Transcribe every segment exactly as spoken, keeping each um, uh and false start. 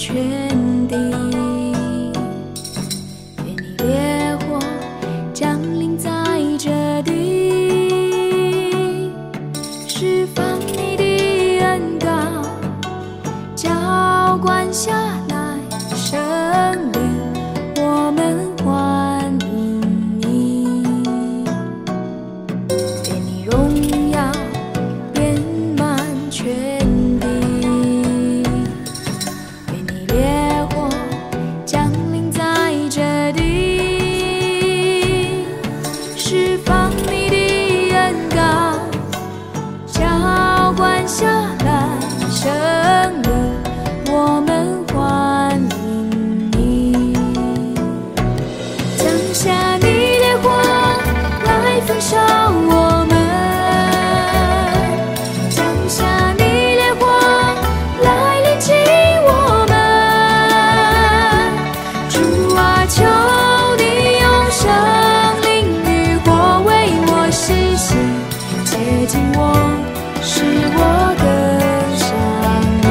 全地，愿你烈火降临在这地，释放你的恩膏，浇灌下来圣灵，我们欢迎你，愿你荣耀遍满全地，愿你烈火降临在这地，释放你的恩膏，浇灌下来圣灵，我们欢迎你，降下你烈火来焚烧我们，降下你烈火来炼净我们，主啊，求你用生灵与火为我施洗，洁净我，使我更像你。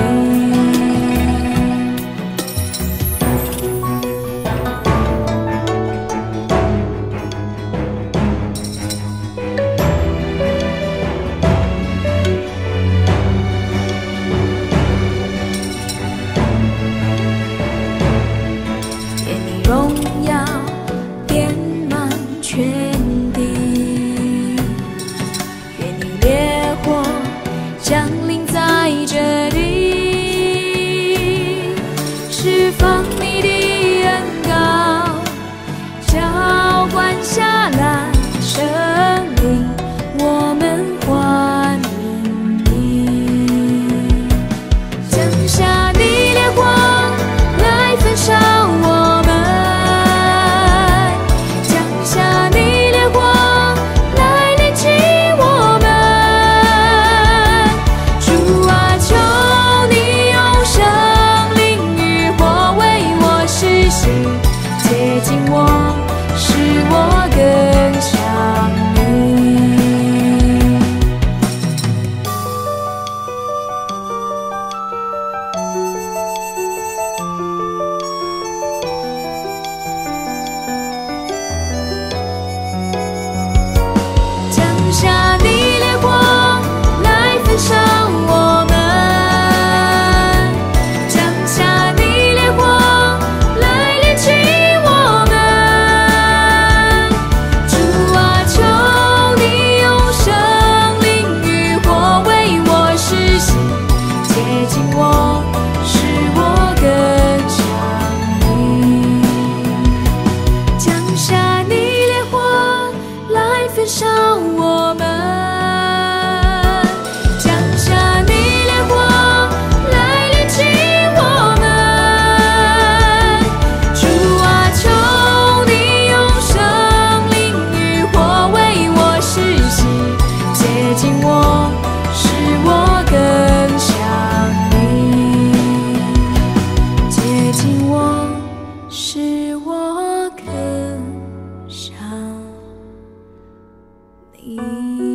愿你荣耀遍满全地，愿你烈火降临在这里，释放你的恩膏，浇灌下来圣灵，我们欢迎你，降下你烈火来焚烧我们，降下你烈火来炼净我们，主啊，求你用生灵与火为我施洗，洁净我，使我更像你。降下你烈火来焚烧我们，降下你烈火来炼净我们，主啊，求你用生灵与火为我施洗，洁净我，使我更像你，降下你烈火来焚烧我们，降下你烈火来炼净我们，主啊，求你用生灵与火为我施洗，洁净我，使我更像你，洁净我，使我更像你。